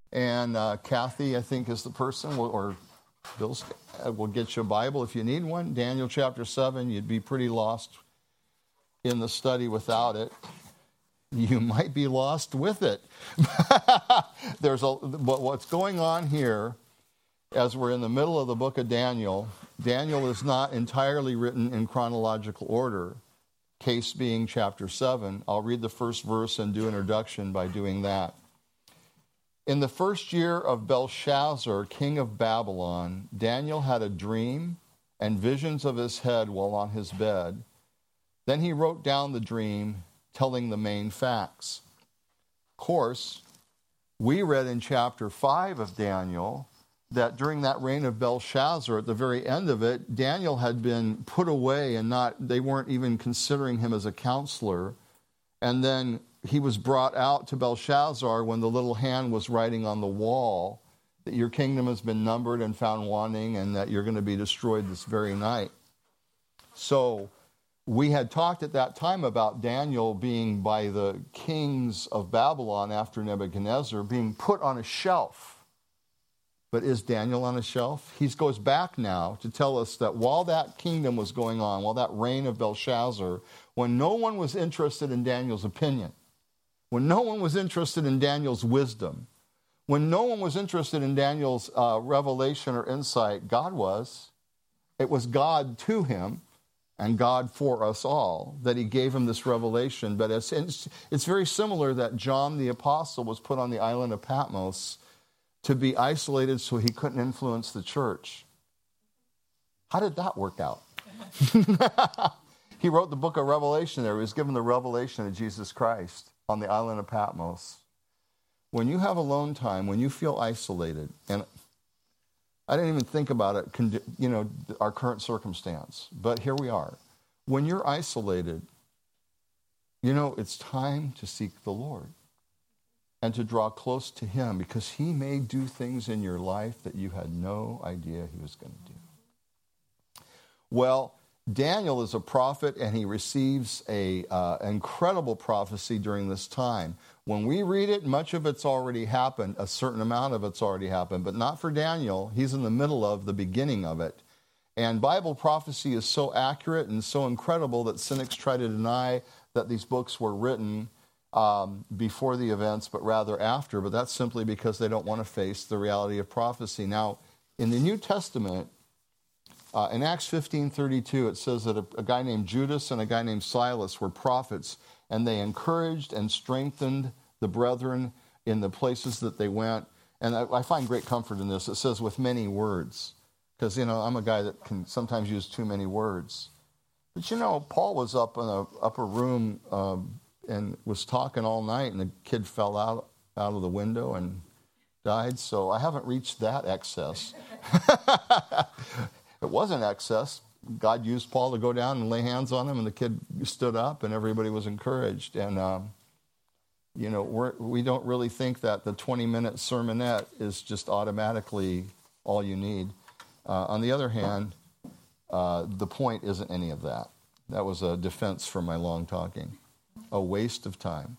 And Kathy, I think, is the person, or Bill will get you a Bible if you need one. Daniel chapter 7, you'd be pretty lost in the study without it. You might be lost with it. But what's going on here, as we're in the middle of the book of Daniel, Daniel is not entirely written in chronological order, case being chapter 7. I'll read the first verse and do introduction by doing that. In the first year of Belshazzar, king of Babylon, Daniel had a dream and visions of his head while on his bed. Then he wrote down the dream, telling the main facts. Of course, we read in chapter 5 of Daniel that during that reign of Belshazzar, at the very end of it, Daniel had been put away and they weren't even considering him as a counselor. And then he was brought out to Belshazzar when the little hand was writing on the wall that your kingdom has been numbered and found wanting and that you're going to be destroyed this very night. So we had talked at that time about Daniel being by the kings of Babylon after Nebuchadnezzar being put on a shelf. But is Daniel on a shelf? He goes back now to tell us that while that kingdom was going on, while that reign of Belshazzar, when no one was interested in Daniel's opinion, when no one was interested in Daniel's wisdom, when no one was interested in Daniel's revelation or insight, God was. It was God to him and God for us all that he gave him this revelation. But it's very similar that John the Apostle was put on the island of Patmos to be isolated so he couldn't influence the church. How did that work out? He wrote the book of Revelation there. He was given the revelation of Jesus Christ on the island of Patmos. When you have alone time, when you feel isolated, and I didn't even think about it, our current circumstance, but here we are. When you're isolated, it's time to seek the Lord and to draw close to him because he may do things in your life that you had no idea he was going to do. Well, Daniel is a prophet, and he receives an incredible prophecy during this time. When we read it, much of it's already happened. A certain amount of it's already happened, but not for Daniel. He's in the middle of the beginning of it. And Bible prophecy is so accurate and so incredible that cynics try to deny that these books were written before the events, but rather after. But that's simply because they don't want to face the reality of prophecy. Now, in the New Testament, in Acts 15:32, it says that a guy named Judas and a guy named Silas were prophets, and they encouraged and strengthened the brethren in the places that they went. And I find great comfort in this. It says with many words, because, I'm a guy that can sometimes use too many words. But, Paul was up in an upper room and was talking all night, and the kid fell out of the window and died. So I haven't reached that excess. It wasn't excess. God used Paul to go down and lay hands on him, and the kid stood up, and everybody was encouraged. And, we don't really think that the 20-minute sermonette is just automatically all you need. On the other hand, the point isn't any of that. That was a defense for my long talking. A waste of time.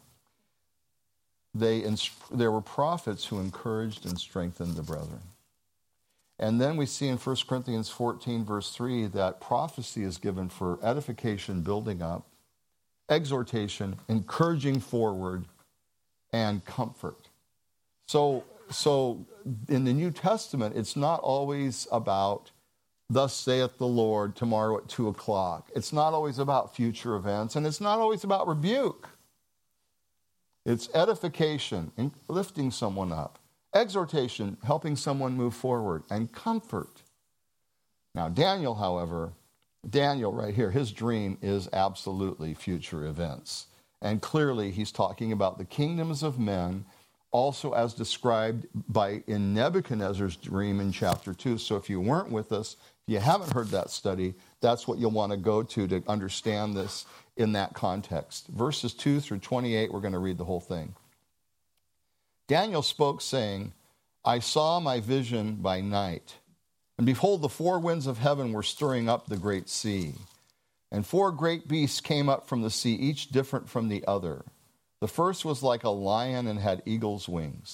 There were prophets who encouraged and strengthened the brethren. And then we see in 1 Corinthians 14, verse 3, that prophecy is given for edification, building up, exhortation, encouraging forward, and comfort. So in the New Testament, it's not always about, thus saith the Lord, tomorrow at 2 o'clock. It's not always about future events, and it's not always about rebuke. It's edification, lifting someone up. Exhortation, helping someone move forward, and comfort. Now, Daniel right here, his dream is absolutely future events. And clearly, he's talking about the kingdoms of men, also as described in Nebuchadnezzar's dream in chapter 2. So if you weren't with us, if you haven't heard that study, that's what you'll want to go to understand this in that context. Verses 2 through 28, we're going to read the whole thing. Daniel spoke, saying, I saw my vision by night, and behold, the four winds of heaven were stirring up the great sea. And four great beasts came up from the sea, each different from the other. The first was like a lion and had eagle's wings.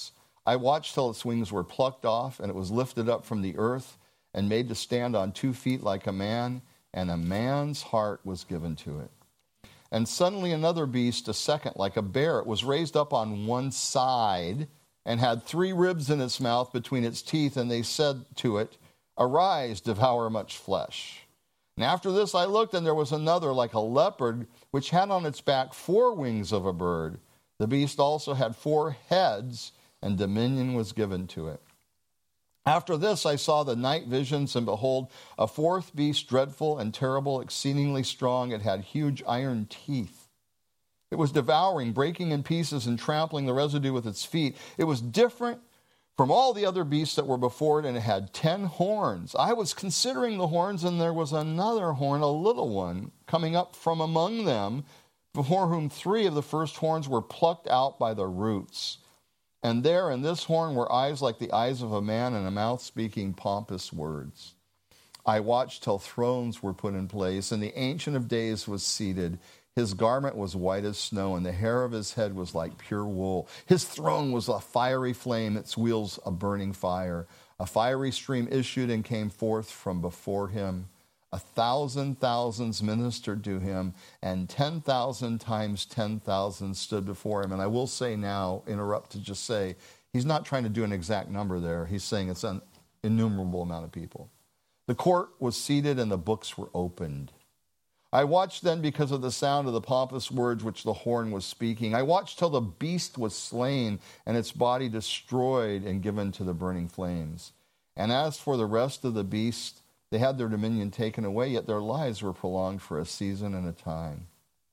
I watched till its wings were plucked off, and it was lifted up from the earth and made to stand on 2 feet like a man, and a man's heart was given to it. And suddenly another beast, a second, like a bear, it was raised up on one side and had 3 ribs in its mouth between its teeth, and they said to it, "Arise, devour much flesh." And after this I looked, and there was another like a leopard, which had on its back 4 wings of a bird. The beast also had 4 heads, and dominion was given to it. After this I saw the night visions, and behold, a 4th beast, dreadful and terrible, exceedingly strong. It had huge iron teeth. It was devouring, breaking in pieces, and trampling the residue with its feet. It was different from all the other beasts that were before it, and it had 10 horns. I was considering the horns, and there was another horn, a little one, coming up from among them, before whom 3 of the first horns were plucked out by the roots. And there in this horn were eyes like the eyes of a man, and a mouth speaking pompous words. I watched till thrones were put in place, and the Ancient of Days was seated. His garment was white as snow, and the hair of his head was like pure wool. His throne was a fiery flame, its wheels a burning fire. A fiery stream issued and came forth from before him. 1,000 thousands ministered to him, and 10,000 times 10,000 stood before him. And I will say now, interrupt to just say, he's not trying to do an exact number there. He's saying it's an innumerable amount of people. The court was seated, and the books were opened. I watched then because of the sound of the pompous words which the horn was speaking. I watched till the beast was slain, and its body destroyed and given to the burning flames. And as for the rest of the beasts, they had their dominion taken away, yet their lives were prolonged for a season and a time.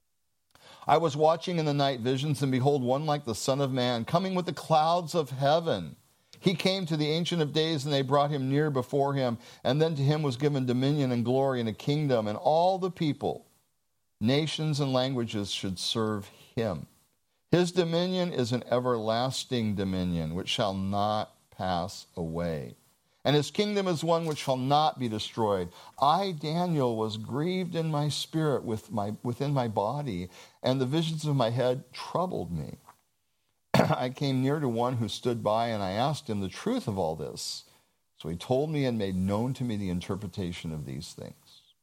I was watching in the night visions, and behold, one like the Son of Man, coming with the clouds of heaven. He came to the Ancient of Days, and they brought him near before him. And then to him was given dominion and glory and a kingdom, and all the people, nations and languages should serve him. His dominion is an everlasting dominion, which shall not pass away. And his kingdom is one which shall not be destroyed. I, Daniel, was grieved in my spirit within my body, and the visions of my head troubled me. I came near to one who stood by, and I asked him the truth of all this. So he told me and made known to me the interpretation of these things.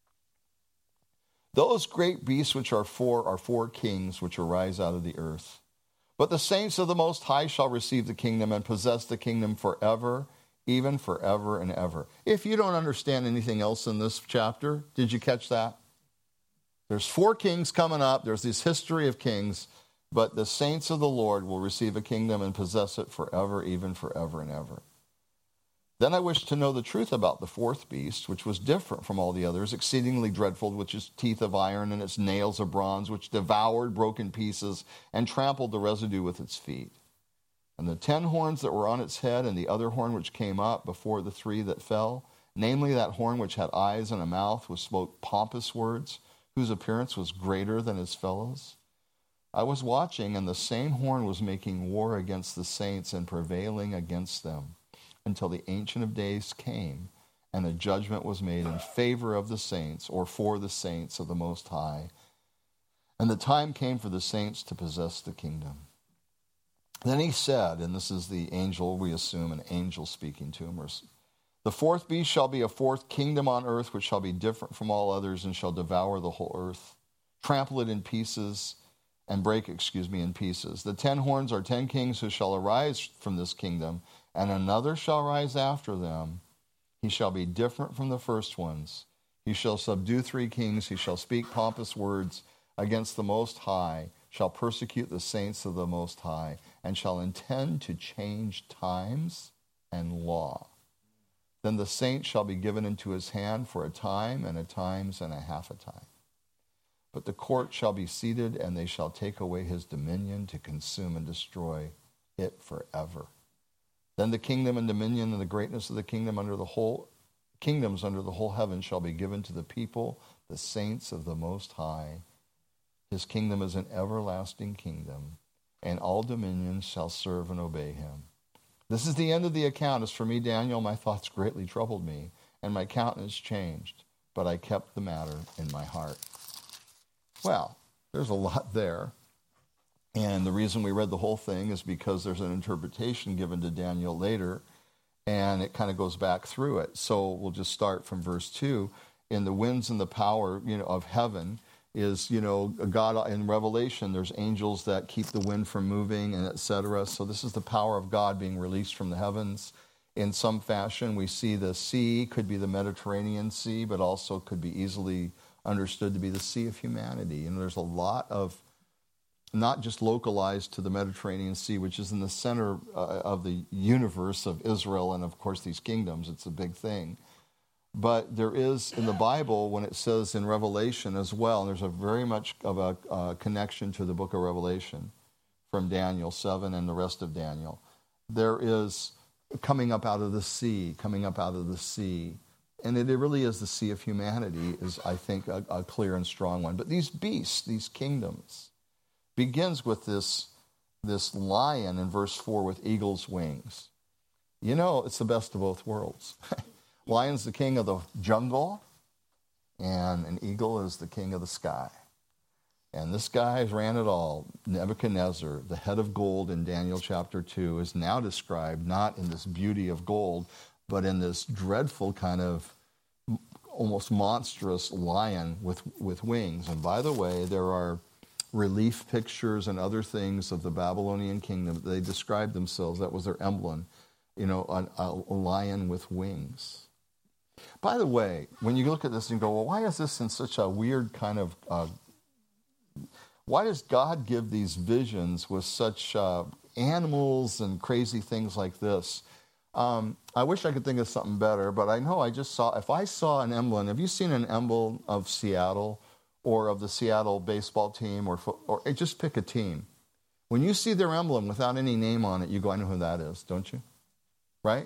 Those great beasts which are 4 kings which arise out of the earth. But the saints of the Most High shall receive the kingdom and possess the kingdom forever, even forever and ever. If you don't understand anything else in this chapter, did you catch that? There's 4 kings coming up. There's this history of kings. But the saints of the Lord will receive a kingdom and possess it forever, even forever and ever. Then I wished to know the truth about the 4th beast, which was different from all the others, exceedingly dreadful, which is teeth of iron and its nails of bronze, which devoured, broke in pieces, and trampled the residue with its feet. And the 10 horns that were on its head, and the other horn which came up before the 3 that fell, namely that horn which had eyes and a mouth, which spoke pompous words, whose appearance was greater than his fellows. I was watching, and the same horn was making war against the saints and prevailing against them, until the Ancient of Days came, and a judgment was made in favor of the saints, or for the saints of the Most High. And the time came for the saints to possess the kingdom. Then he said, and this is the angel, we assume an angel speaking to him, the 4th beast shall be a 4th kingdom on earth, which shall be different from all others, and shall devour the whole earth, trample it in pieces, and break, in pieces. The 10 horns are 10 kings who shall arise from this kingdom, and another shall rise after them. He shall be different from the first ones. He shall subdue 3 kings. He shall speak pompous words against the Most High, shall persecute the saints of the Most High, and shall intend to change times and law. Then the saints shall be given into his hand for a time, and a times, and a half a time. But the court shall be seated, and they shall take away his dominion to consume and destroy it forever. Then the kingdom and dominion and the greatness of the kingdoms under the whole heaven shall be given to the people, the saints of the Most High. His kingdom is an everlasting kingdom, and all dominions shall serve and obey him. This is the end of the account. As for me, Daniel, my thoughts greatly troubled me, and my countenance changed, but I kept the matter in my heart. Well, there's a lot there. And the reason we read the whole thing is because there's an interpretation given to Daniel later, and it kind of goes back through it. So we'll just start from verse 2. In the winds and the power, of heaven is, God in Revelation, there's angels that keep the wind from moving and etc. So this is the power of God being released from the heavens. In some fashion, we see the sea could be the Mediterranean Sea, but also could be easily understood to be the sea of humanity. And there's a lot of, not just localized to the Mediterranean Sea, which is in the center of the universe of Israel and, of course, these kingdoms. It's a big thing. But there is, in the Bible, when it says in Revelation as well, and there's a very much of a connection to the book of Revelation from Daniel 7 and the rest of Daniel, there is coming up out of the sea, coming up out of the sea. And it really is the sea of humanity is, I think, a clear and strong one. But these beasts, these kingdoms, begins with this lion in verse 4 with eagle's wings. It's the best of both worlds. Lion's the king of the jungle, and an eagle is the king of the sky. And this guy ran it all. Nebuchadnezzar, the head of gold in Daniel chapter 2, is now described not in this beauty of gold, but in this dreadful kind of almost monstrous lion with wings. And by the way, there are relief pictures and other things of the Babylonian kingdom. They described themselves. That was their emblem, a lion with wings. By the way, when you look at this and go, well, why is this in such a weird kind of... why does God give these visions with such animals and crazy things like this? I wish I could think of something better, but I know if I saw an emblem, have you seen an emblem of Seattle or of the Seattle baseball team or just pick a team? When you see their emblem without any name on it, you go, I know who that is, don't you? Right?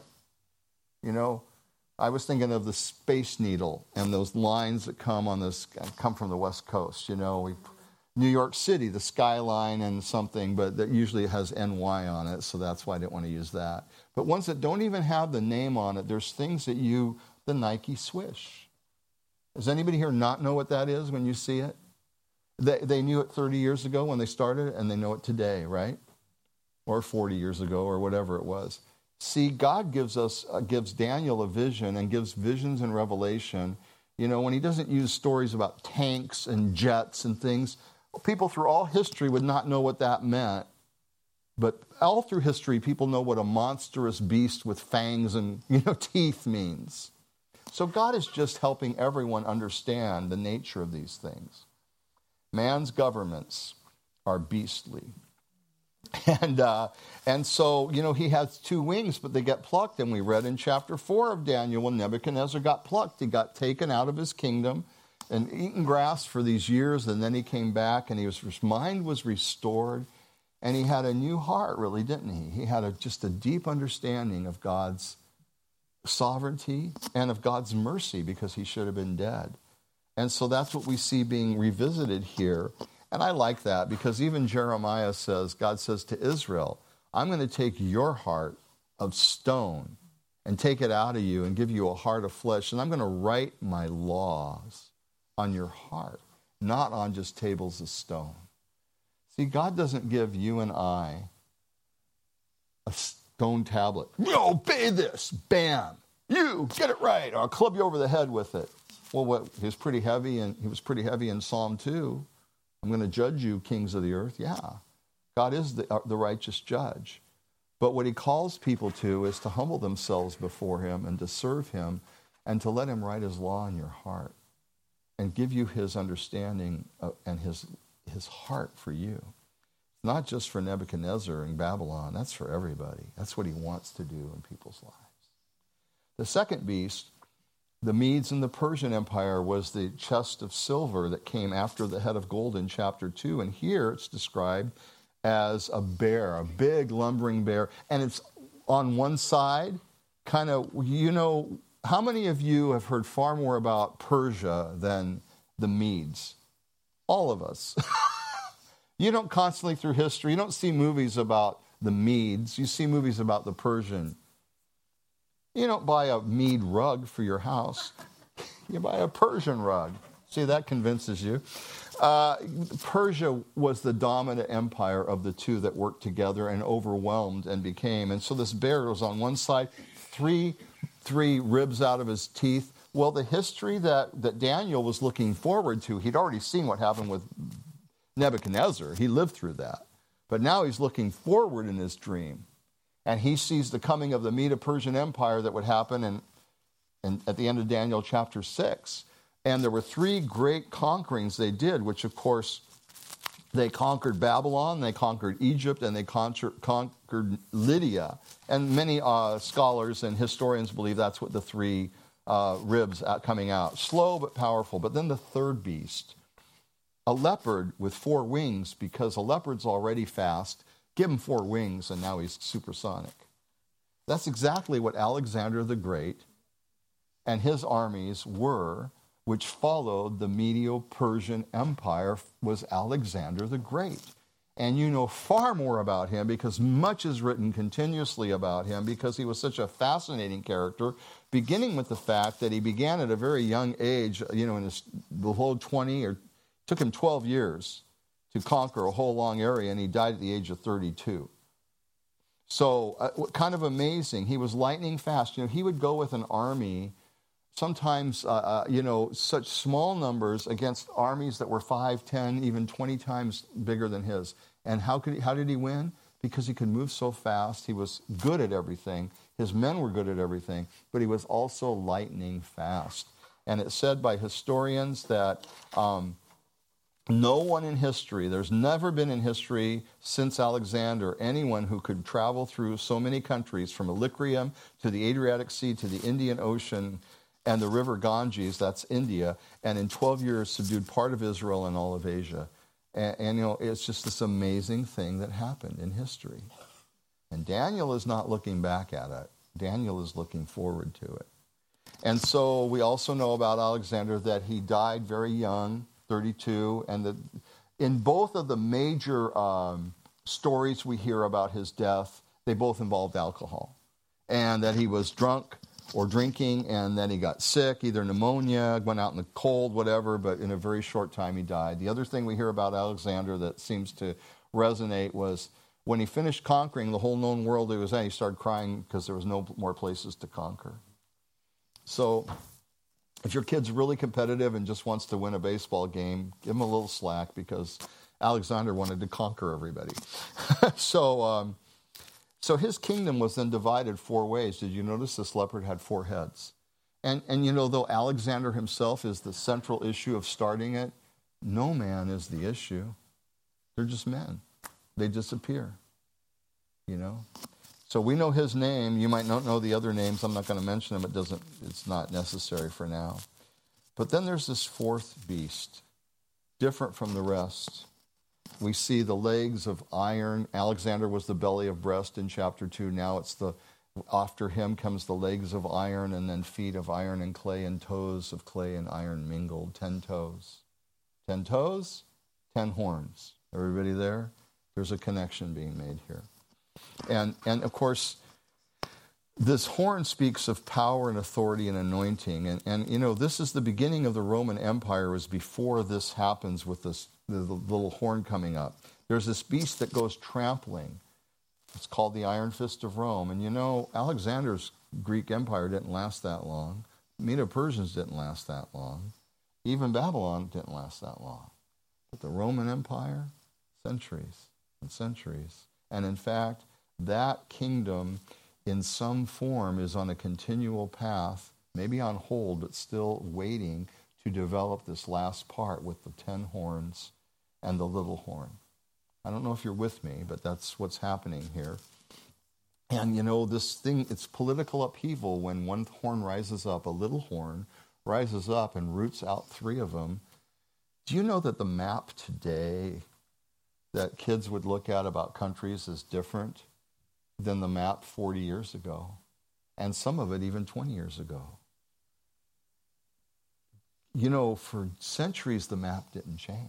I was thinking of the Space Needle and those lines that come from the West Coast. New York City, the skyline and something, but that usually has NY on it, so that's why I didn't want to use that. But ones that don't even have the name on it, there's things that the Nike Swish. Does anybody here not know what that is when you see it? They knew it 30 years ago when they started, and they know it today, right? Or 40 years ago, or whatever it was. See, God gives Daniel a vision and gives visions in Revelation. When he doesn't use stories about tanks and jets and things, people through all history would not know what that meant. But all through history, people know what a monstrous beast with fangs and teeth means. So God is just helping everyone understand the nature of these things. Man's governments are beastly. And so, he has two wings, but they get plucked. And we read in chapter 4 of Daniel when Nebuchadnezzar got plucked. He got taken out of his kingdom and eaten grass for these years. And then he came back and his mind was restored. And he had a new heart, really, didn't he? He had just a deep understanding of God's sovereignty and of God's mercy because he should have been dead. And so that's what we see being revisited here. And I like that because even Jeremiah says, God says to Israel, I'm going to take your heart of stone and take it out of you and give you a heart of flesh. And I'm going to write my laws on your heart, not on just tables of stone. See, God doesn't give you and I a stone tablet. You obey this. Bam. You get it right. Or I'll club you over the head with it. Well, he was pretty heavy in Psalm 2. I'm going to judge you, kings of the earth. Yeah, God is the righteous judge. But what he calls people to is to humble themselves before him and to serve him and to let him write his law in your heart and give you his understanding and his heart for you. Not just for Nebuchadnezzar in Babylon. That's for everybody. That's what he wants to do in people's lives. The second beast, the Medes and the Persian Empire, was the chest of silver that came after the head of gold in chapter 2. And here it's described as a bear, a big lumbering bear. And it's on one side, kind of, how many of you have heard far more about Persia than the Medes? All of us. You don't constantly through history, you don't see movies about the Medes. You see movies about the Persian. You don't buy a Mede rug for your house. You buy a Persian rug. See, that convinces you. Persia was the dominant empire of the two that worked together and overwhelmed and became. And so this bear was on one side, three ribs out of his teeth. Well, the history that Daniel was looking forward to, he'd already seen what happened with Nebuchadnezzar. He lived through that. But now he's looking forward in his dream. And he sees the coming of the Medo-Persian Empire that would happen at the end of Daniel chapter 6. And there were three great conquerings they did, which, of course, they conquered Babylon, they conquered Egypt, and they conquered Lydia. And many scholars and historians believe that's what the three ribs coming out. Slow but powerful. But then the third beast, a leopard with 4 wings, because a leopard's already fast. Give him 4 wings, and now he's supersonic. That's exactly what Alexander the Great and his armies were, which followed the Medo-Persian Empire, was Alexander the Great. And you know far more about him because much is written continuously about him because he was such a fascinating character, beginning with the fact that he began at a very young age, in the whole 20, or took him 12 years to conquer a whole long area, and he died at the age of 32. So kind of amazing. He was lightning fast. He would go with an army, sometimes, such small numbers against armies that were 5, 10, even 20 times bigger than his. And how did he win? Because he could move so fast. He was good at everything. His men were good at everything, but he was also lightning fast. And it's said by historians that no one in history, there's never been in history since Alexander, anyone who could travel through so many countries, from Illyricum to the Adriatic Sea to the Indian Ocean and the river Ganges, that's India, and in 12 years subdued part of Israel and all of Asia. And it's just this amazing thing that happened in history. And Daniel is not looking back at it. Daniel is looking forward to it. And so we also know about Alexander that he died very young, 32, and in both of the major stories we hear about his death, they both involved alcohol. And that he was drunk or drinking, and then he got sick, either pneumonia, went out in the cold, whatever, but in a very short time he died. The other thing we hear about Alexander that seems to resonate was when he finished conquering the whole known world he was in, he started crying because there was no more places to conquer. So if your kid's really competitive and just wants to win a baseball game, give him a little slack because Alexander wanted to conquer everybody. So his kingdom was then divided 4 ways. Did you notice this leopard had 4 heads? And though Alexander himself is the central issue of starting it, no man is the issue. They're just men. They disappear, So we know his name. You might not know the other names. I'm not going to mention them. It's not necessary for now. But then there's this 4th beast, different from the rest. We see the legs of iron. Alexander was the belly of breast in chapter 2. Now after him comes the legs of iron, and then feet of iron and clay, and toes of clay and iron mingled. 10 toes. 10 toes, 10 horns. Everybody there? There's a connection being made here. And of course, this horn speaks of power and authority and anointing. And this is the beginning of the Roman Empire, was before this happens with the little horn coming up. There's this beast that goes trampling. It's called the Iron Fist of Rome. And Alexander's Greek Empire didn't last that long. Medo-Persians didn't last that long. Even Babylon didn't last that long. But the Roman Empire, centuries and centuries. And in fact, that kingdom in some form is on a continual path, maybe on hold, but still waiting to develop this last part with the 10 horns and the little horn. I don't know if you're with me, but that's what's happening here. And this thing, it's political upheaval when one horn rises up, a little horn rises up and roots out 3 of them. Do you know that the map today that kids would look at about countries is different than the map 40 years ago, and some of it even 20 years ago? For centuries the map didn't change.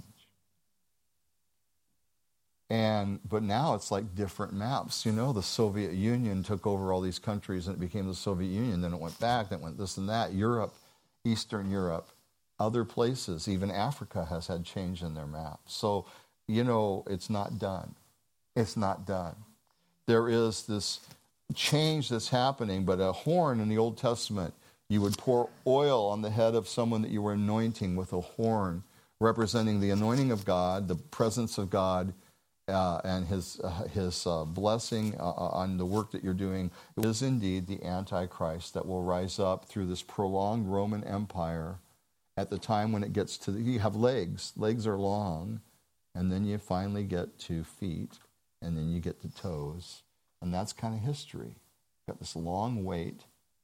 But now it's like different maps. The Soviet Union took over all these countries and it became the Soviet Union. Then it went back, then it went this and that. Europe, Eastern Europe, Other places, even Africa, has had change in their map. So, it's not done. It's not done. There is this change that's happening, but a horn in the Old Testament, you would pour oil on the head of someone that you were anointing with a horn, representing the anointing of God, the presence of God, and his blessing on the work that you're doing. It is indeed the Antichrist that will rise up through this prolonged Roman Empire at the time when it gets to, you have legs. Legs are long, and then you finally get to feet, and then you get to toes. And that's kind of history. You've got this long wait,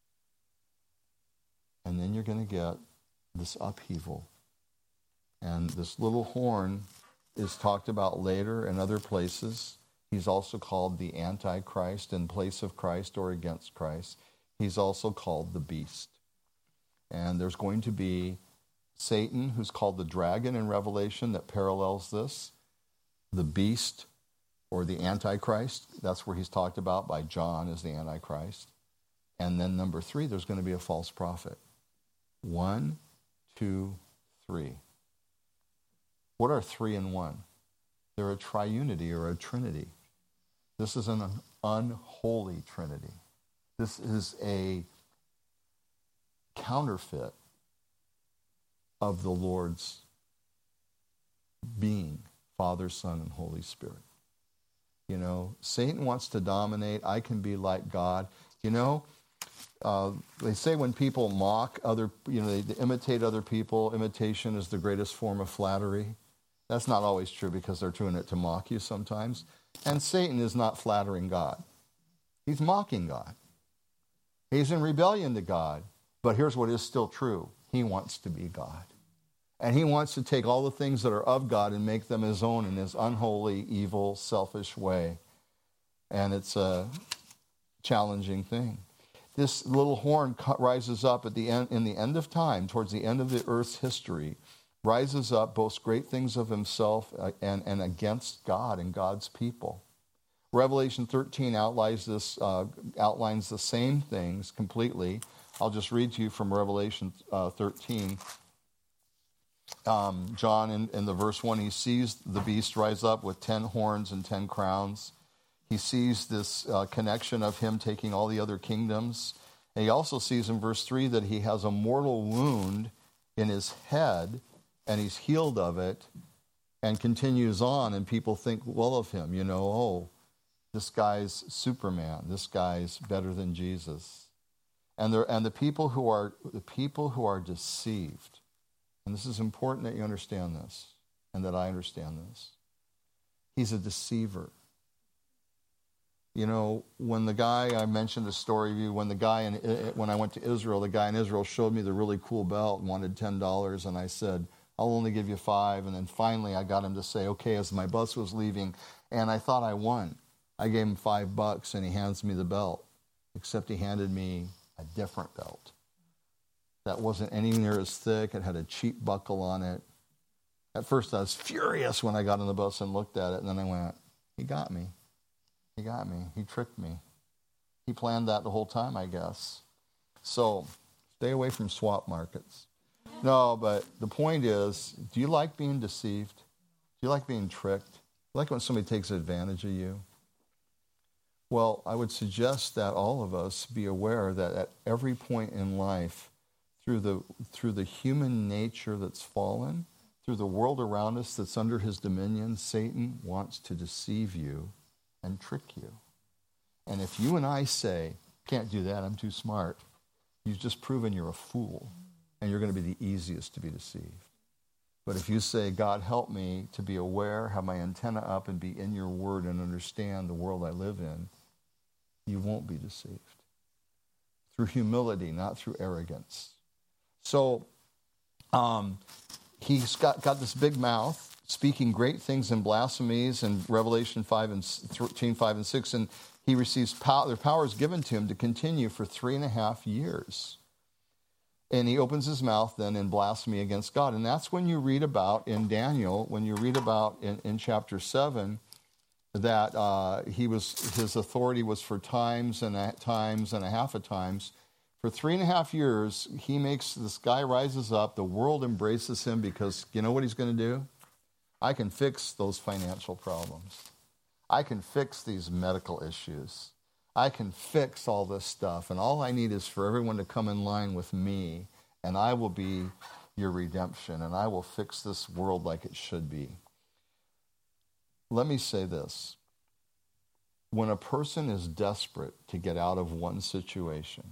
and then you're going to get this upheaval. And this little horn is talked about later in other places. He's also called the Antichrist in place of Christ or against Christ. He's also called the beast. And there's going to be Satan, who's called the dragon in Revelation, that parallels this. The beast, or the Antichrist, that's where he's talked about by John as the Antichrist. And then number 3, there's going to be a false prophet. 1, 2, 3. What are 3 and 1? They're a triunity or a trinity. This is an unholy trinity. This is a counterfeit of the Lord's being, Father, Son, and Holy Spirit. Satan wants to dominate. I can be like God. They say when people mock other, they imitate other people, imitation is the greatest form of flattery. That's not always true because they're doing it to mock you sometimes. And Satan is not flattering God. He's mocking God. He's in rebellion to God. But here's what is still true. He wants to be God. And he wants to take all the things that are of God and make them his own in his unholy, evil, selfish way. And it's a challenging thing. This little horn rises up at the end, in the end of time, towards the end of the earth's history, rises up, boasts great things of himself and against God and God's people. Revelation 13 outlines the same things completely. I'll just read to you from Revelation 13. John, in the verse 1, he sees the beast rise up with 10 horns and 10 crowns. He sees this connection of him taking all the other kingdoms. And he also sees in verse 3 that he has a mortal wound in his head, and he's healed of it, and continues on, and people think well of him. This guy's Superman. This guy's better than Jesus. And the people who are deceived. And this is important that you understand this, and that I understand this. He's a deceiver. When the guy, I mentioned a story of you, when I went to Israel, the guy in Israel showed me the really cool belt and wanted $10, and I said, I'll only give you $5. And then finally I got him to say, okay, as my bus was leaving, and I thought I won. I gave him $5, and he hands me the belt, except he handed me a different belt. That wasn't anywhere near as thick. It had a cheap buckle on it. At first I was furious when I got on the bus and looked at it, and then I went, he got me. He got me. He tricked me. He planned that the whole time, I guess. So stay away from swap markets. No, but the point is, do you like being deceived? Do you like being tricked? Do you like when somebody takes advantage of you? Well, I would suggest that all of us be aware that at every point in life, through the human nature that's fallen, through the world around us that's under his dominion, Satan wants to deceive you and trick you. And if you and I say, can't do that, I'm too smart, you've just proven you're a fool, and you're going to be the easiest to be deceived. But if you say, God, help me to be aware, have my antenna up, and be in your word and understand the world I live in, you won't be deceived. Through humility, not through arrogance. So he's got this big mouth, speaking great things and blasphemies in Revelation 13, 5 and 6, and he receives power. Their power is given to him to continue for 3.5 years. And he opens his mouth then in blasphemy against God. And that's when you read about in Daniel, when you read about in chapter 7, that his authority was for times and a half of times, For 3.5 years, this guy rises up, the world embraces him because you know what he's going to do? I can fix those financial problems. I can fix these medical issues. I can fix all this stuff, and all I need is for everyone to come in line with me, and I will be your redemption, and I will fix this world like it should be. Let me say this. When a person is desperate to get out of one situation,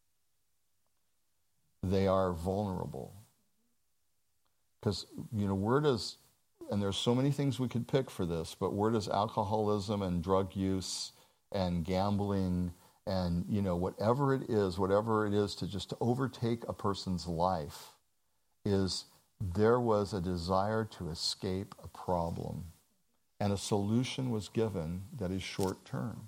they are vulnerable. Because, where does, and there's so many things we could pick for this, but where does alcoholism and drug use and gambling and, whatever it is to just overtake a person's life, is there was a desire to escape a problem. And a solution was given that is short term.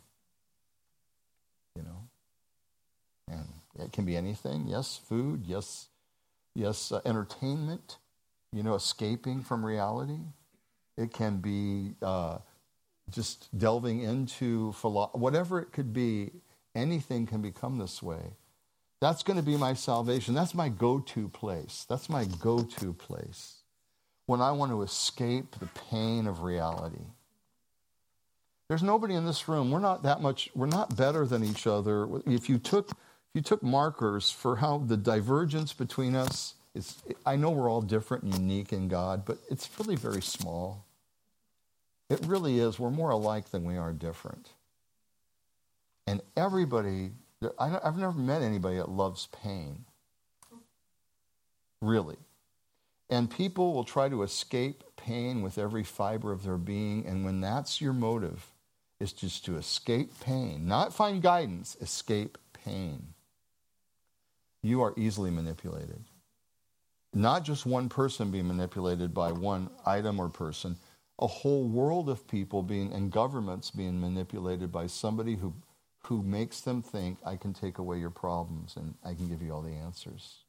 And it can be anything. Yes, food. Yes, entertainment. Escaping from reality. It can be just delving into whatever it could be. Anything can become this way. That's going to be my salvation. That's my go-to place. That's my go-to place when I want to escape the pain of reality. There's nobody in this room. We're not better than each other. If you took markers for how the divergence between us is, I know we're all different and unique in God, but it's really very small. It really is. We're more alike than we are different. And everybody, I've never met anybody that loves pain. Really. And people will try to escape pain with every fiber of their being, and when that's your motive, is just to escape pain, not find guidance, escape pain. You are easily manipulated. Not just one person being manipulated by one item or person, a whole world of people and governments being manipulated by somebody who makes them think, I can take away your problems and I can give you all the answers.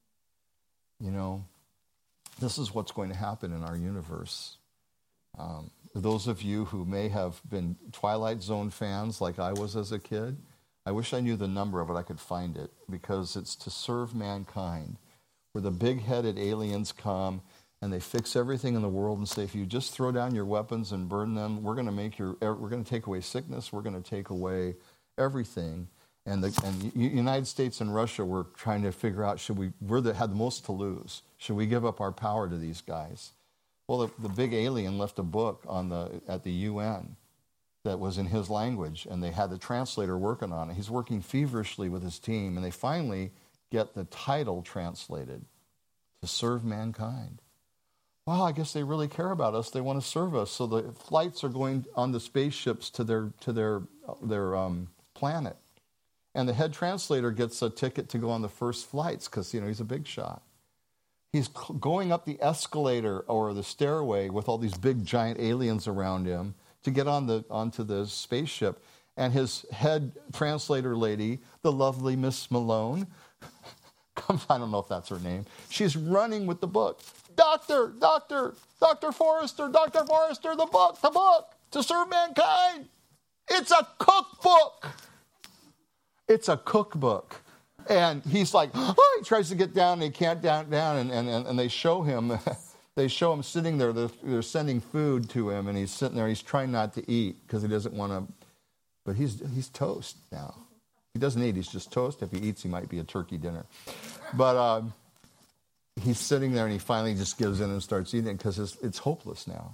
This is what's going to happen in our universe. Those of you who may have been Twilight Zone fans like I was as a kid, I wish I knew the number of it, I could find it, because it's to serve mankind, where the big-headed aliens come and they fix everything in the world and say, if you just throw down your weapons and burn them, we're going to take away sickness, we're going to take away everything. And the United States and Russia were trying to figure out, had the most to lose. Should we give up our power to these guys? Well, the big alien left a book at the UN that was in his language, and they had the translator working on it. He's working feverishly with his team, and they finally get the title translated, To Serve Mankind. Wow, I guess they really care about us. They want to serve us. So the flights are going on the spaceships to their planet. And the head translator gets a ticket to go on the first flights because, he's a big shot. He's going up the escalator or the stairway with all these big giant aliens around him to get onto the spaceship. And his head translator lady, the lovely Miss Malone, I don't know if that's her name, she's running with the book. Dr. Forrester, the book, To Serve Mankind. It's a cookbook. It's a cookbook. And he's like, he tries to get down, and he can't down, and they show him, sitting there. They're sending food to him, and he's sitting there. He's trying not to eat because he doesn't want to, but he's toast now. He doesn't eat, he's just toast. If he eats, he might be a turkey dinner. But he's sitting there, and he finally just gives in and starts eating because it's hopeless now.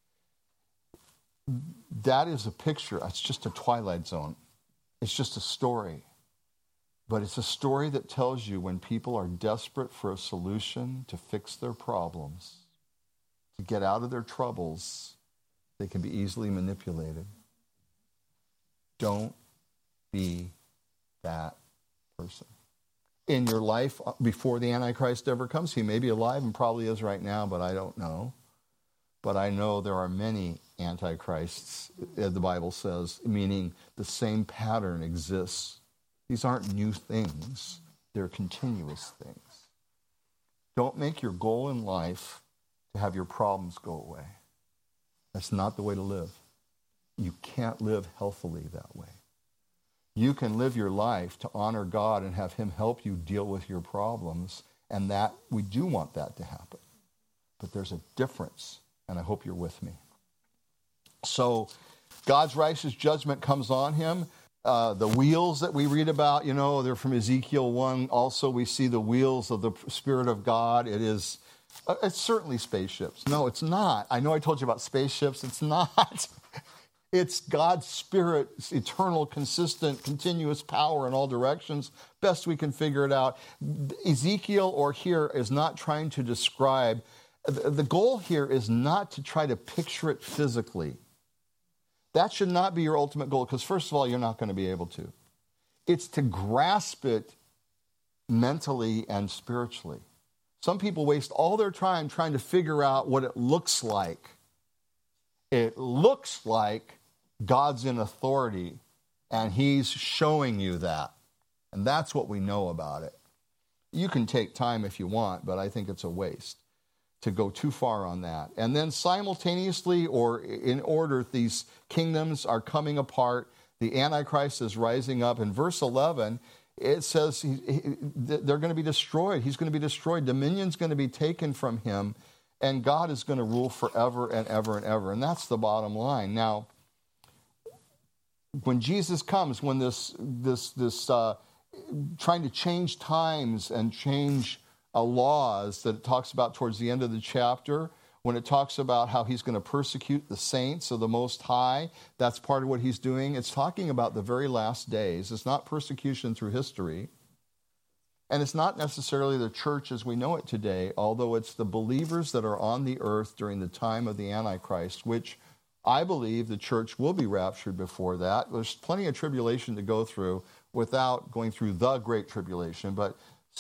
That is a picture. It's just a Twilight Zone. It's just a story. But it's a story that tells you when people are desperate for a solution to fix their problems, to get out of their troubles, they can be easily manipulated. Don't be that person. In your life, before the Antichrist ever comes, he may be alive and probably is right now, but I don't know. But I know there are many antichrists, the Bible says, meaning the same pattern exists. These aren't new things. They're continuous things. Don't make your goal in life to have your problems go away. That's not the way to live. You can't live healthily that way. You can live your life to honor God and have him help you deal with your problems, and that we do want that to happen. But there's a difference, and I hope you're with me. So God's righteous judgment comes on him. The wheels that we read about, they're from Ezekiel 1. Also, we see the wheels of the Spirit of God. It's certainly spaceships. No, it's not. I know I told you about spaceships. It's not. It's God's Spirit's eternal, consistent, continuous power in all directions. Best we can figure it out. Ezekiel or here is not trying to describe. The goal here is not to try to picture it physically. That should not be your ultimate goal, because first of all, you're not going to be able to. It's to grasp it mentally and spiritually. Some people waste all their time trying to figure out what it looks like. It looks like God's in authority, and he's showing you that. And that's what we know about it. You can take time if you want, but I think it's a waste to go too far on that. And then simultaneously or in order, these kingdoms are coming apart. The Antichrist is rising up. In verse 11, it says they're going to be destroyed. He's going to be destroyed. Dominion's going to be taken from him, and God is going to rule forever and ever and ever. And that's the bottom line. Now, when Jesus comes, when this trying to change times and change laws that it talks about towards the end of the chapter, when it talks about how he's going to persecute the saints of the Most High, that's part of what he's doing. It's talking about the very last days. It's not persecution through history. And it's not necessarily the church as we know it today, although it's the believers that are on the earth during the time of the Antichrist, which I believe the church will be raptured before that. There's plenty of tribulation to go through without going through the Great Tribulation, but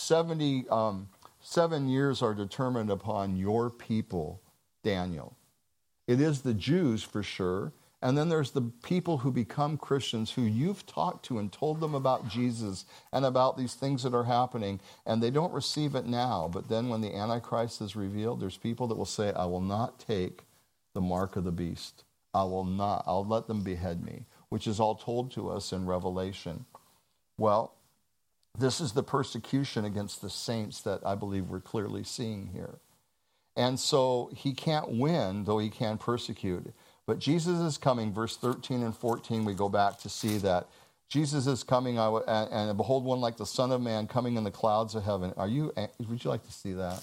7 years are determined upon your people, Daniel. It is the Jews for sure, and then there's the people who become Christians who you've talked to and told them about Jesus and about these things that are happening, and they don't receive it now. But then when the Antichrist is revealed, there's people that will say, I will not take the mark of the beast. I'll let them behead me, which is all told to us in Revelation. Well, this is the persecution against the saints that I believe we're clearly seeing here. And so he can't win, though he can persecute. But Jesus is coming, verse 13 and 14, we go back to see that Jesus is coming, and behold, one like the Son of Man coming in the clouds of heaven. Would you like to see that?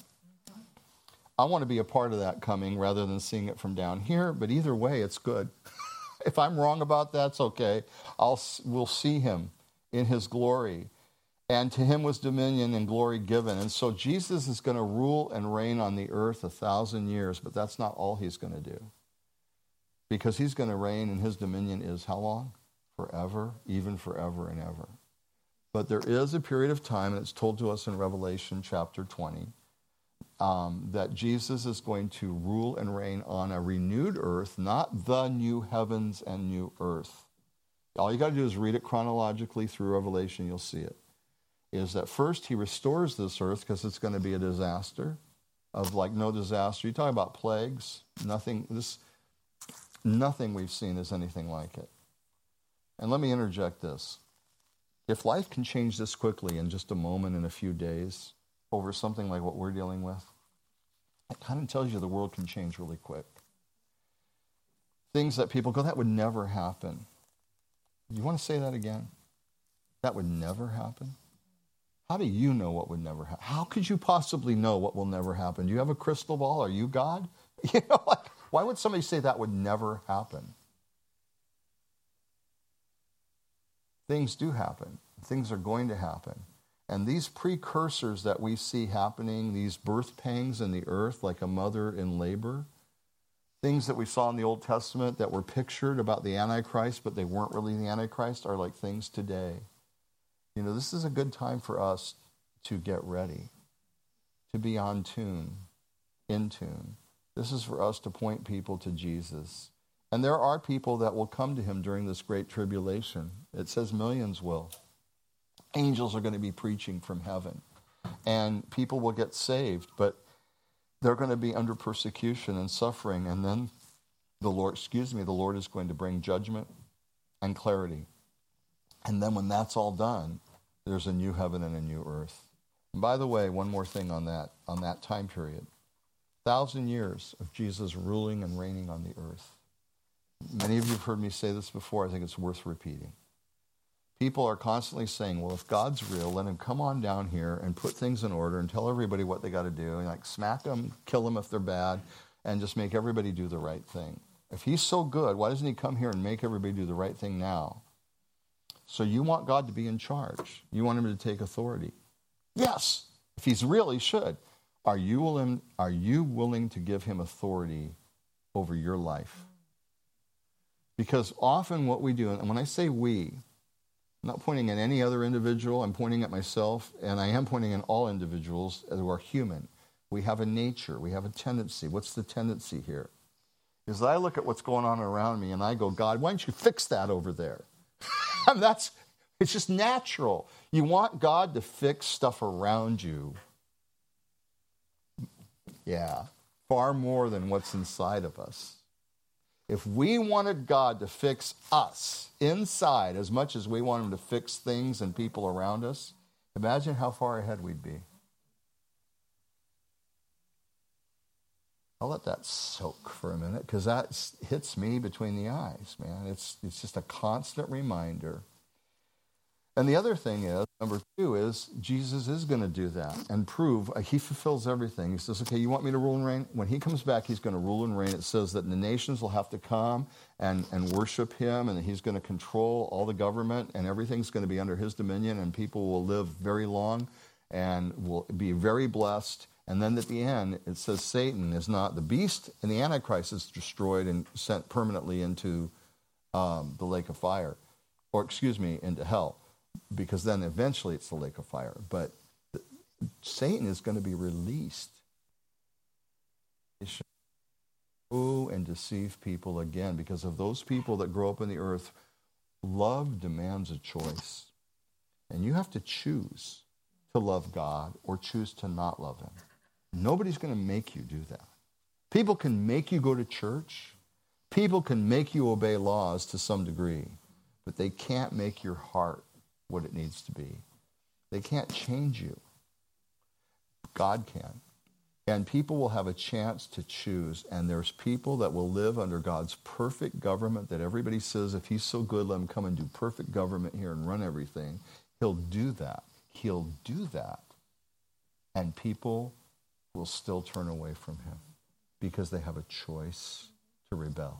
I want to be a part of that coming rather than seeing it from down here, but either way, it's good. If I'm wrong about that, it's okay. We'll see him in his glory. And to him was dominion and glory given. And so Jesus is going to rule and reign on the earth 1,000 years, but that's not all he's going to do. Because he's going to reign, and his dominion is how long? Forever, even forever and ever. But there is a period of time, and it's told to us in Revelation chapter 20, that Jesus is going to rule and reign on a renewed earth, not the new heavens and new earth. All you got to do is read it chronologically through Revelation, you'll see it. Is that first he restores this earth because it's going to be a disaster of like no disaster. You talk about plagues, nothing we've seen is anything like it. And let me interject this. If life can change this quickly in just a moment, in a few days, over something like what we're dealing with, it kind of tells you the world can change really quick. Things that people go, that would never happen. You want to say that again? That would never happen? How do you know what would never happen? How could you possibly know what will never happen? Do you have a crystal ball? Are you God? Why would somebody say that would never happen? Things do happen. Things are going to happen. And these precursors that we see happening, these birth pangs in the earth, like a mother in labor, things that we saw in the Old Testament that were pictured about the Antichrist, but they weren't really the Antichrist, are like things today. This is a good time for us to get ready, to be on tune, in tune. This is for us to point people to Jesus. And there are people that will come to him during this great tribulation. It says millions will. Angels are going to be preaching from heaven. And people will get saved, but they're going to be under persecution and suffering. And then the Lord is going to bring judgment and clarity. And then when that's all done, there's a new heaven and a new earth. And by the way, one more thing on that time period. 1,000 years of Jesus ruling and reigning on the earth. Many of you have heard me say this before. I think it's worth repeating. People are constantly saying, well, if God's real, let him come on down here and put things in order and tell everybody what they got to do. And like smack them, kill them if they're bad, and just make everybody do the right thing. If he's so good, why doesn't he come here and make everybody do the right thing now? So you want God to be in charge. You want him to take authority. Yes, if he's real, he should. Are you willing to give him authority over your life? Because often what we do, and when I say we, I'm not pointing at any other individual, I'm pointing at myself, and I am pointing at all individuals who are human. We have a nature, we have a tendency. What's the tendency here? Is I look at what's going on around me and I go, God, why don't you fix that over there? It's just natural. You want God to fix stuff around you. Yeah, far more than what's inside of us. If we wanted God to fix us inside as much as we want him to fix things and people around us, imagine how far ahead we'd be. I'll let that soak for a minute because that hits me between the eyes, man. It's just a constant reminder. And the other thing is, number 2 is, Jesus is going to do that and prove he fulfills everything. He says, okay, you want me to rule and reign? When he comes back, he's going to rule and reign. It says that the nations will have to come and worship him, and that he's going to control all the government, and everything's going to be under his dominion, and people will live very long and will be very blessed. And then at the end, it says Satan is not the beast, and the Antichrist is destroyed and sent permanently into the lake of fire, into hell. Because then eventually it's the lake of fire. But Satan is going to be released. And deceive people again. Because of those people that grow up in the earth, love demands a choice. And you have to choose to love God or choose to not love him. Nobody's going to make you do that. People can make you go to church. People can make you obey laws to some degree. But they can't make your heart what it needs to be. They can't change you. God can. And people will have a chance to choose. And there's people that will live under God's perfect government that everybody says, if he's so good, let him come and do perfect government here and run everything. He'll do that. He'll do that. And people will still turn away from him because they have a choice to rebel.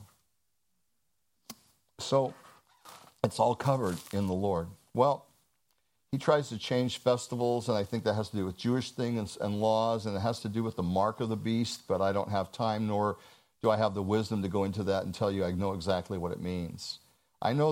So it's all covered in the Lord. Well, he tries to change festivals, and I think that has to do with Jewish things and laws, and it has to do with the mark of the beast, but I don't have time, nor do I have the wisdom to go into that and tell you I know exactly what it means. I know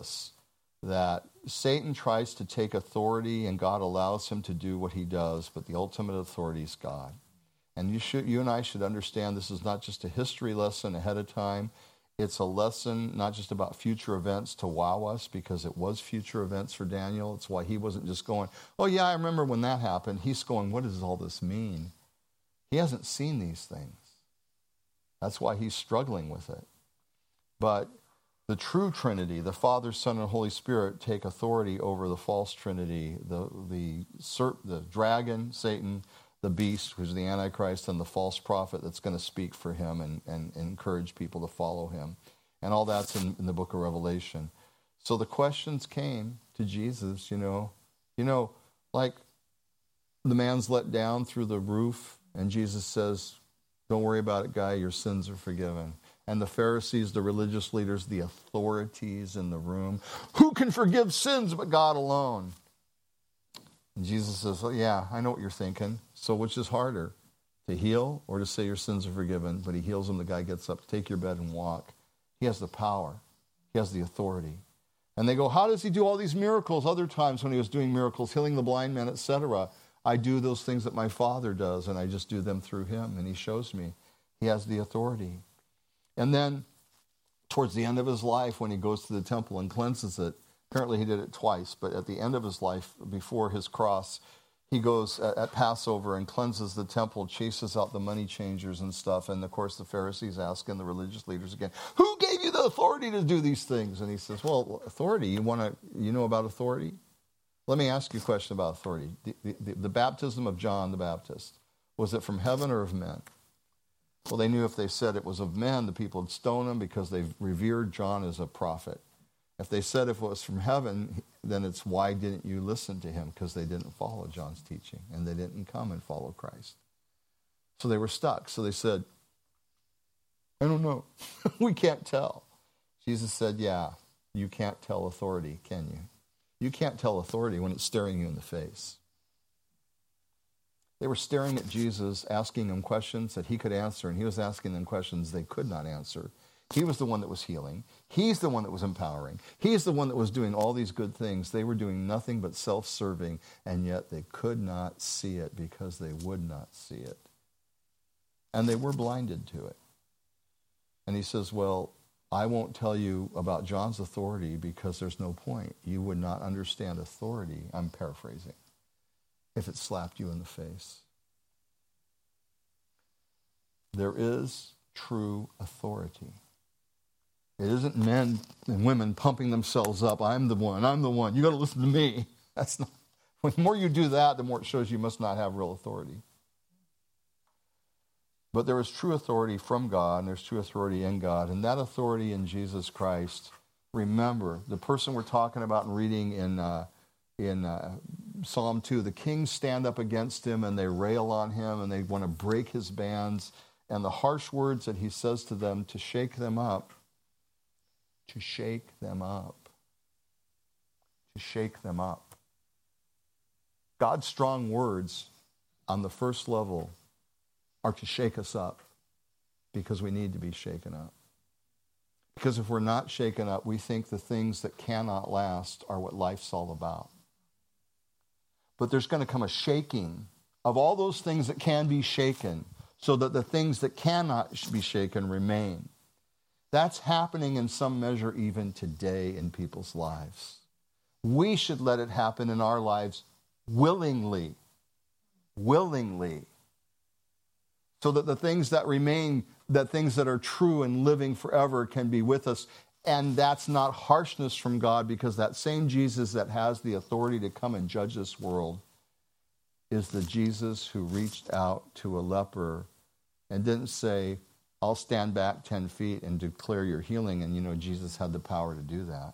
that Satan tries to take authority, and God allows him to do what he does, but the ultimate authority is God. And you and I should understand this is not just a history lesson ahead of time. It's a lesson not just about future events to wow us, because it was future events for Daniel. It's why he wasn't just going, oh yeah, I remember when that happened. He's going, what does all this mean? He hasn't seen these things. That's why he's struggling with it. But the true Trinity, the Father, Son, and Holy Spirit, take authority over the false Trinity, the dragon, Satan, the beast, who's the Antichrist, and the false prophet that's going to speak for him and encourage people to follow him. And all that's in the book of Revelation. So the questions came to Jesus, like the man's let down through the roof, and Jesus says, don't worry about it, guy, your sins are forgiven. And the Pharisees, the religious leaders, the authorities in the room, who can forgive sins but God alone? And Jesus says, well, yeah, I know what you're thinking. So which is harder, to heal or to say your sins are forgiven? But he heals him. The guy gets up, take your bed and walk. He has the power. He has the authority. And they go, how does he do all these miracles? Other times when he was doing miracles, healing the blind men, etc. I do those things that my Father does, and I just do them through him. And he shows me he has the authority. And then towards the end of his life, when he goes to the temple and cleanses it, apparently he did it twice, but at the end of his life, before his cross, he goes at Passover and cleanses the temple, chases out the money changers and stuff. And of course, the Pharisees ask, and the religious leaders again, who gave you the the authority to do these things? And he says, well, authority, you know about authority? Let me ask you a question about authority. The baptism of John the Baptist, was it from heaven or of men? Well, they knew if they said it was of men, the people would stone him because they revered John as a prophet. If they said if it was from heaven, then it's why didn't you listen to him? Because they didn't follow John's teaching, and they didn't come and follow Christ. So they were stuck. So they said, I don't know. We can't tell. Jesus said, yeah, you can't tell authority, can you? You can't tell authority when it's staring you in the face. They were staring at Jesus, asking him questions that he could answer, and he was asking them questions they could not answer. He was the one that was healing. He's the one that was empowering. He's the one that was doing all these good things. They were doing nothing but self-serving, and yet they could not see it because they would not see it. And they were blinded to it. And he says, well, I won't tell you about John's authority because there's no point. You would not understand authority, I'm paraphrasing, if it slapped you in the face. There is true authority. It isn't men and women pumping themselves up. I'm the one. You got to listen to me. That's not. The more you do that, the more it shows you must not have real authority. But there is true authority from God, and there's true authority in God, and that authority in Jesus Christ. Remember, the person we're talking about and reading in Psalm 2, the kings stand up against him and they rail on him and they want to break his bands, and the harsh words that he says to them to shake them up, to shake them up, to shake them up. God's strong words on the first level are to shake us up because we need to be shaken up. Because if we're not shaken up, we think the things that cannot last are what life's all about. But there's going to come a shaking of all those things that can be shaken so that the things that cannot be shaken remain. That's happening in some measure even today in people's lives. We should let it happen in our lives willingly. Willingly. So that the things that remain, that things that are true and living forever can be with us. And that's not harshness from God, because that same Jesus that has the authority to come and judge this world is the Jesus who reached out to a leper and didn't say, I'll stand back 10 feet and declare your healing. And you know, Jesus had the power to do that.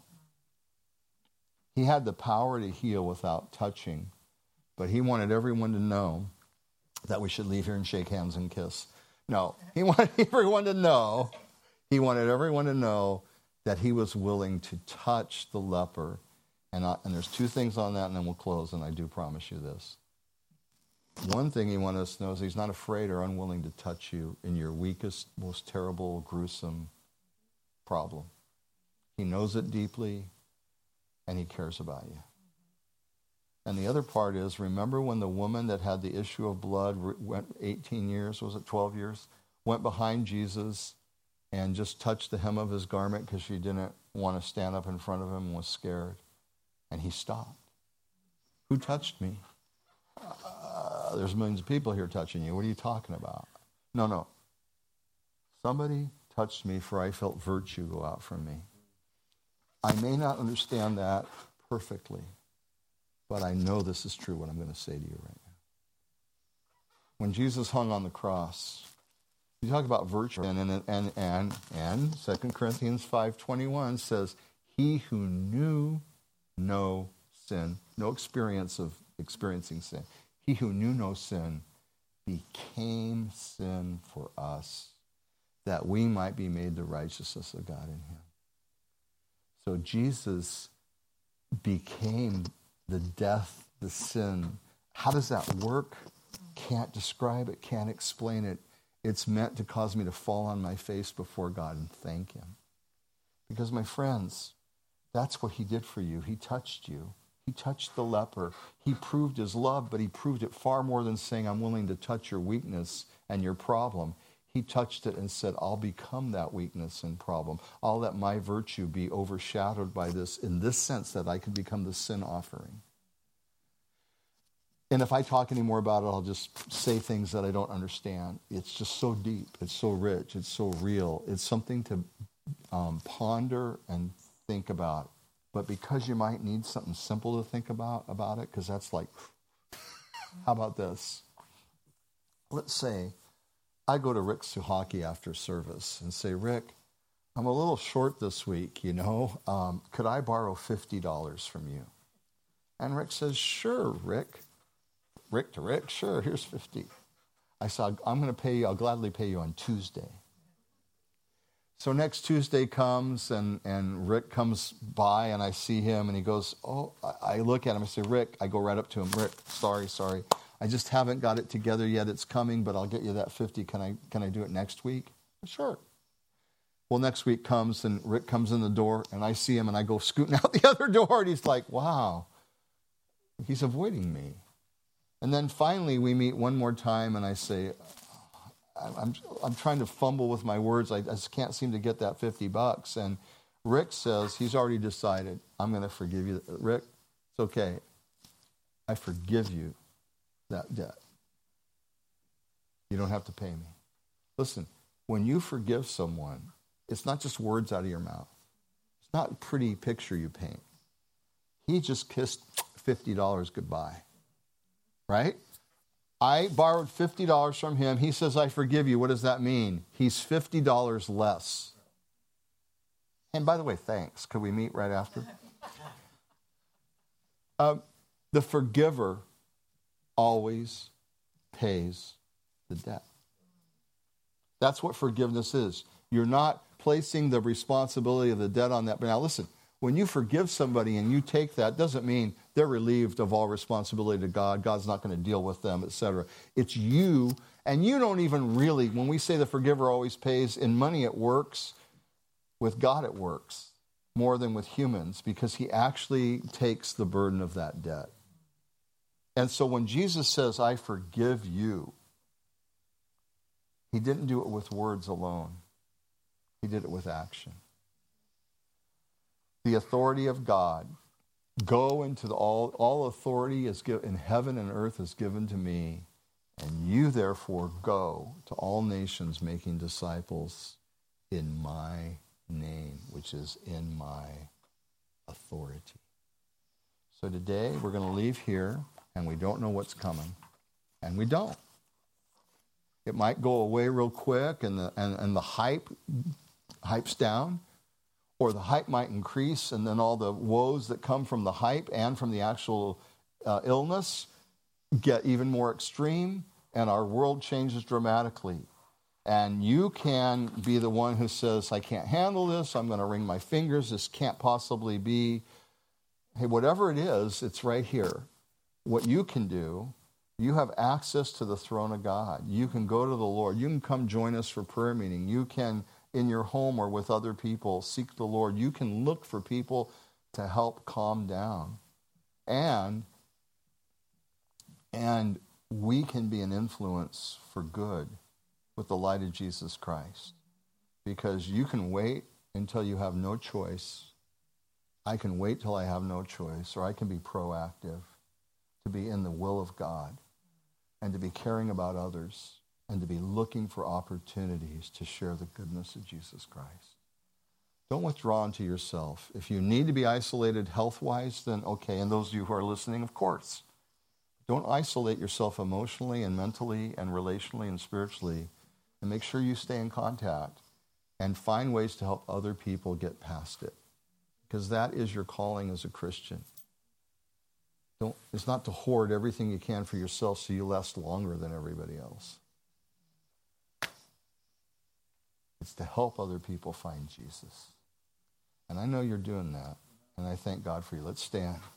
He had the power to heal without touching, but he wanted everyone to know that we should leave here and shake hands and kiss. No, he wanted everyone to know. He wanted everyone to know that he was willing to touch the leper. And there's two things on that, and then we'll close, and I do promise you this. One thing he wanted us to know is he's not afraid or unwilling to touch you in your weakest, most terrible, gruesome problem. He knows it deeply, and he cares about you. And the other part is, remember when the woman that had the issue of blood went 18 years, was it 12 years, went behind Jesus and just touched the hem of his garment because she didn't want to stand up in front of him and was scared. And he stopped. Who touched me? There's millions of people here touching you. What are you talking about? No. Somebody touched me, for I felt virtue go out from me. I may not understand that perfectly, but I know this is true, what I'm going to say to you right now. When Jesus hung on the cross, you talk about virtue, and 2 Corinthians 5:21 says, he who knew no sin, no experience of experiencing sin, he who knew no sin became sin for us, that we might be made the righteousness of God in him. So Jesus became the death, the sin. How does that work? Can't describe it, can't explain it. It's meant to cause me to fall on my face before God and thank him. Because, my friends, that's what he did for you. He touched you. He touched the leper. He proved his love, but he proved it far more than saying, I'm willing to touch your weakness and your problem. He touched it and said, I'll become that weakness and problem. I'll let my virtue be overshadowed by this in this sense that I can become the sin offering. And if I talk any more about it, I'll just say things that I don't understand. It's just so deep. It's so rich. It's so real. It's something to ponder and think about. But because you might need something simple to think about it, because that's like, how about this? Let's say I go to Rick Suhaki after service and say, Rick, I'm a little short this week, could I borrow $50 from you? And Rick says, sure, Rick. Rick to Rick, sure, here's 50. I said, I'm going to pay you, I'll gladly pay you on Tuesday. So next Tuesday comes, and Rick comes by, and I see him, and he goes, I look at him, I say, Rick, I go right up to him, Rick, sorry, I just haven't got it together yet, it's coming, but I'll get you that 50, can I do it next week? Sure. Well, next week comes, and Rick comes in the door, and I see him, and I go scooting out the other door, and he's like, wow, he's avoiding me. And then finally we meet one more time, and I say, I'm trying to fumble with my words. I just can't seem to get that $50. And Rick says he's already decided, I'm going to forgive you. Rick, it's okay. I forgive you that debt. You don't have to pay me. Listen, when you forgive someone, it's not just words out of your mouth. It's not a pretty picture you paint. He just kissed $50 goodbye. Right? I borrowed $50 from him. He says, I forgive you. What does that mean? He's $50 less. And by the way, thanks. Could we meet right after? The forgiver always pays the debt. That's what forgiveness is. You're not placing the responsibility of the debt on that. But now listen, when you forgive somebody and you take that, doesn't mean they're relieved of all responsibility to God. God's not going to deal with them, etc. It's you, and you don't even really, when we say the forgiver always pays, in money it works, with God it works more than with humans, because he actually takes the burden of that debt. And so when Jesus says, I forgive you, he didn't do it with words alone. He did it with action. The authority of God. Go into all authority is given in heaven and earth is given to me, and you therefore go to all nations, making disciples in my name, which is in my authority. So today we're going to leave here, and we don't know what's coming, and we don't. It might go away real quick, and the hype's down. Or the hype might increase, and then all the woes that come from the hype and from the actual illness get even more extreme, and our world changes dramatically. And you can be the one who says, I can't handle this, I'm going to wring my fingers, this can't possibly be. Hey, whatever it is, it's right here. What you can do, you have access to the throne of God. You can go to the Lord. You can come join us for prayer meeting. You can, in your home or with other people, seek the Lord. You can look for people to help calm down. And we can be an influence for good with the light of Jesus Christ. Because you can wait until you have no choice. I can wait till I have no choice, or I can be proactive to be in the will of God and to be caring about others, and to be looking for opportunities to share the goodness of Jesus Christ. Don't withdraw into yourself. If you need to be isolated health-wise, then okay, and those of you who are listening, of course. Don't isolate yourself emotionally and mentally and relationally and spiritually, and make sure you stay in contact and find ways to help other people get past it, because that is your calling as a Christian. It's not to hoard everything you can for yourself so you last longer than everybody else. It's to help other people find Jesus. And I know you're doing that, and I thank God for you. Let's stand.